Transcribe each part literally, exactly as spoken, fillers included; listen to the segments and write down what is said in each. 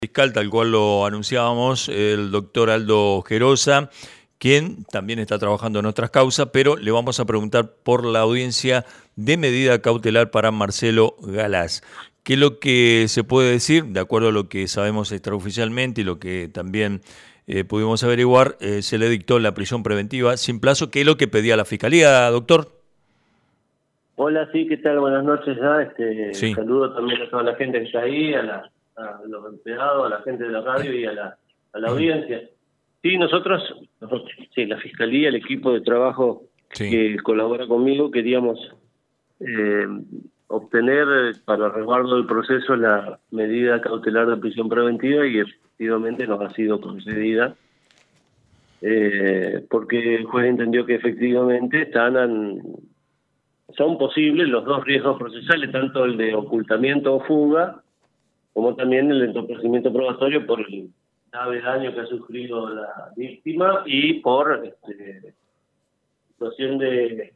Fiscal, tal cual lo anunciábamos, el doctor Aldo Gerosa, quien también está trabajando en otras causas, pero le vamos a preguntar por la audiencia de medida cautelar para Marcelo Galás. ¿Qué es lo que se puede decir? De acuerdo a lo que sabemos extraoficialmente y lo que también eh, pudimos averiguar, eh, se le dictó la prisión preventiva sin plazo, que es lo que pedía la Fiscalía, doctor. Hola, sí, ¿qué tal? Buenas noches. Ya, este, Sí. saludo también a toda la gente que está ahí, a, la, a los empleados, a la gente de la radio y a la, a la audiencia. Sí, nosotros, nosotros, sí, la Fiscalía, el equipo de trabajo Sí. que colabora conmigo, queríamos eh, obtener para resguardo del proceso la medida cautelar de prisión preventiva y efectivamente nos ha sido concedida. Eh, porque el juez entendió que efectivamente están an, son posibles los dos riesgos procesales, tanto el de ocultamiento o fuga, como también el entorpecimiento probatorio por el grave daño que ha sufrido la víctima y por este, situación de,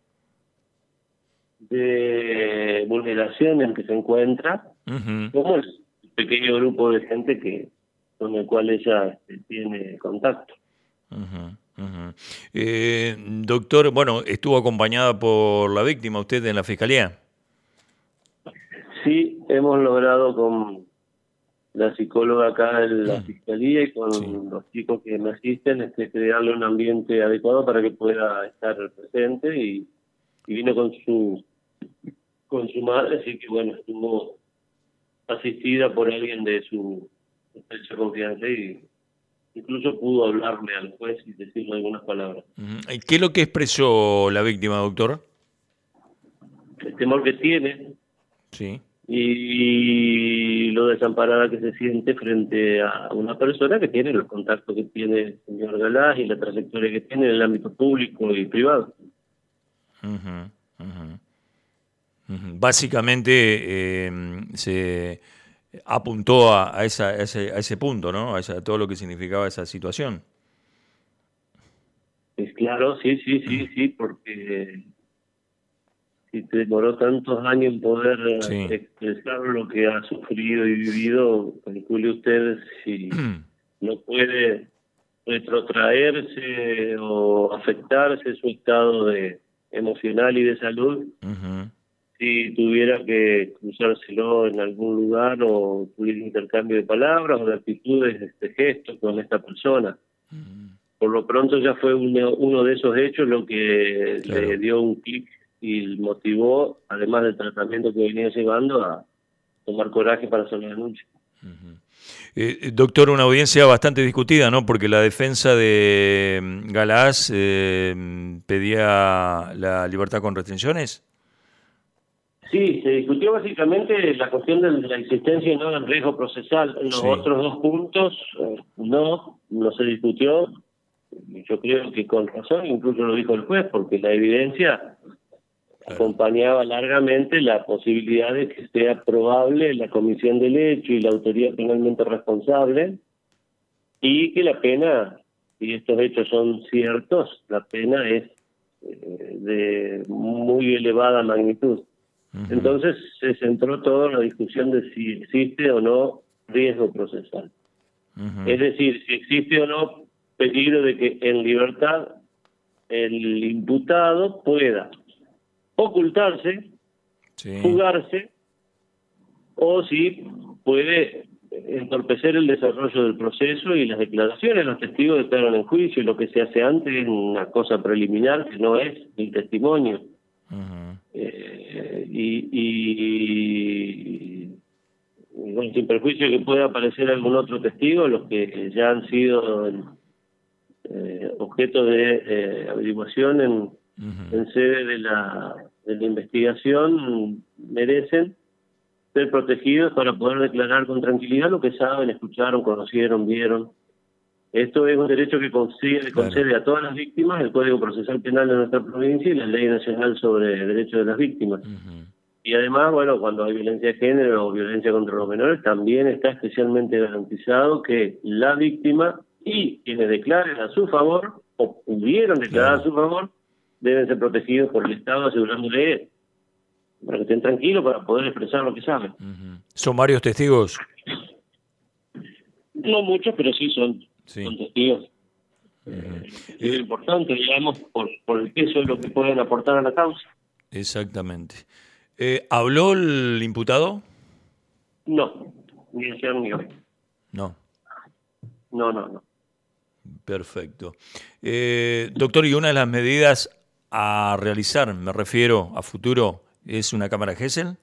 de vulneración en que se encuentra, Uh-huh. como el pequeño grupo de gente que con el cual ella este, tiene contacto. Uh-huh, uh-huh. Eh, doctor, bueno, estuvo acompañada por la víctima usted en la fiscalía. Sí, hemos logrado con la psicóloga acá en la fiscalía y con Sí. los chicos que me asisten, este, crearle un ambiente adecuado para que pueda estar presente y, y vino con su con su madre, así que bueno, estuvo asistida por alguien de su estrecha confianza y incluso pudo hablarle al juez y decirle algunas palabras. Uh-huh. ¿Qué es lo que expresó la víctima, doctor? El temor que tiene Sí. y lo desamparada que se siente frente a una persona que tiene los contactos que tiene el señor Galás y la trayectoria que tiene en el ámbito público y privado. Uh-huh, uh-huh, uh-huh. Básicamente eh, se apuntó a, a, esa, a, ese, a ese punto, ¿no? A, esa, a todo lo que significaba esa situación. Es claro, sí, sí, sí, sí, porque si te demoró tantos años en poder Sí. expresar lo que ha sufrido y vivido, calcule usted si no puede retrotraerse o afectarse su estado de emocional y de salud, Uh-huh. si tuviera que cruzárselo en algún lugar o tuviera intercambio de palabras o de actitudes, de gestos con esta persona. Uh-huh. Por lo pronto ya fue uno, uno de esos hechos lo que Claro. le dio un clic y motivó, además del tratamiento que venía llevando, a tomar coraje para hacer la denuncia. Uh-huh. Eh, doctor, una audiencia bastante discutida, ¿no? Porque la defensa de Galás eh, pedía la libertad con restricciones. Sí, se discutió básicamente la cuestión de la existencia y no del riesgo procesal. Los Sí. otros dos puntos eh, no, no se discutió. Yo creo que con razón, incluso lo dijo el juez, porque la evidencia Claro. acompañaba largamente la posibilidad de que sea probable la comisión del hecho y la autoría penalmente responsable, y que la pena, si estos hechos son ciertos, la pena es eh, de muy elevada magnitud. Uh-huh. Entonces se centró todo en la discusión de si existe o no riesgo procesal. Uh-huh. Es decir, si existe o no peligro de que en libertad el imputado pueda ocultarse, Sí. fugarse, o si puede entorpecer el desarrollo del proceso y las declaraciones. Los testigos declaran en juicio y lo que se hace antes es una cosa preliminar que no es el testimonio. Uh-huh. Eh, y, y, y bueno, sin perjuicio que pueda aparecer algún otro testigo, los que ya han sido eh, objeto de eh, averiguación en, Uh-huh. en sede de la, de la investigación merecen ser protegidos para poder declarar con tranquilidad lo que saben, escucharon, conocieron, vieron. Esto es un derecho que concede, Claro. concede a todas las víctimas el Código Procesal Penal de nuestra provincia y la Ley Nacional sobre Derechos de las Víctimas. Uh-huh. Y además, bueno, cuando hay violencia de género o violencia contra los menores, también está especialmente garantizado que la víctima y quienes declaren a su favor o pudieron declarar Claro. a su favor deben ser protegidos por el Estado, asegurándole para que estén tranquilos para poder expresar lo que saben. Uh-huh. ¿Son varios testigos? no muchos, pero sí son, Sí. son testigos. Eh, es importante, digamos, por, por el peso de lo que pueden aportar a la causa. Exactamente. Eh, ¿habló el imputado? No, ni ayer ni hoy. No. No, no, no. Perfecto. Eh, doctor, y una de las medidas a realizar, me refiero a futuro, ¿es una cámara Gesell?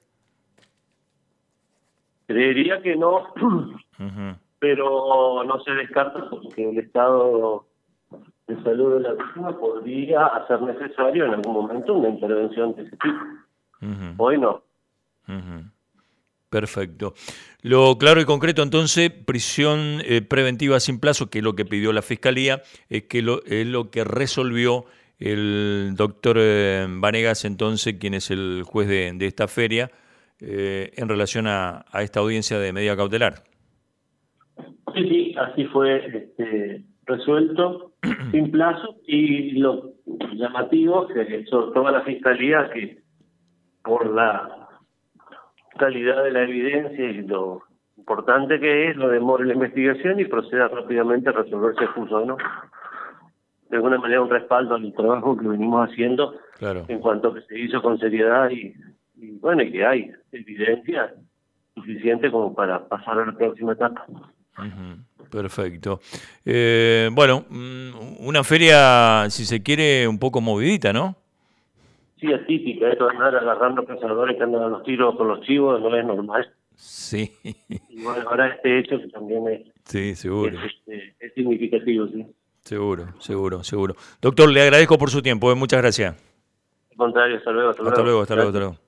Creería que no, Ujú, pero no se descarta porque el estado de salud de la víctima podría hacer necesario en algún momento una intervención de ese tipo. ujú, Hoy no. ujú. Perfecto. Lo claro y concreto, entonces, prisión eh, preventiva sin plazo, que es lo que pidió la Fiscalía, es que lo, es lo que resolvió el doctor eh, Vanegas, entonces, quien es el juez de, de esta feria, eh, en relación a, a esta audiencia de medida cautelar. Sí, sí, así fue este, resuelto sin plazo y lo llamativo que exhortó a la Fiscalía que por la calidad de la evidencia y lo importante que es, lo demore la investigación y proceda rápidamente a resolver si es justo o no. De alguna manera un respaldo al trabajo que venimos haciendo Claro. en cuanto a que se hizo con seriedad y, y bueno, y que hay evidencia suficiente como para pasar a la próxima etapa. Ujú, perfecto. Eh, bueno, mm, una feria, si se quiere, un poco movidita, ¿no? Sí, es típica, esto de andar agarrando cazadores que andan a los tiros con los chivos no es normal. Sí, Y bueno, ahora este hecho que también es, sí, es, seguro. este, es significativo, sí. Seguro, seguro, seguro. Doctor, le agradezco por su tiempo, eh, muchas gracias. Al contrario, hasta luego, hasta Hasta luego. luego, hasta luego, hasta Gracias. luego.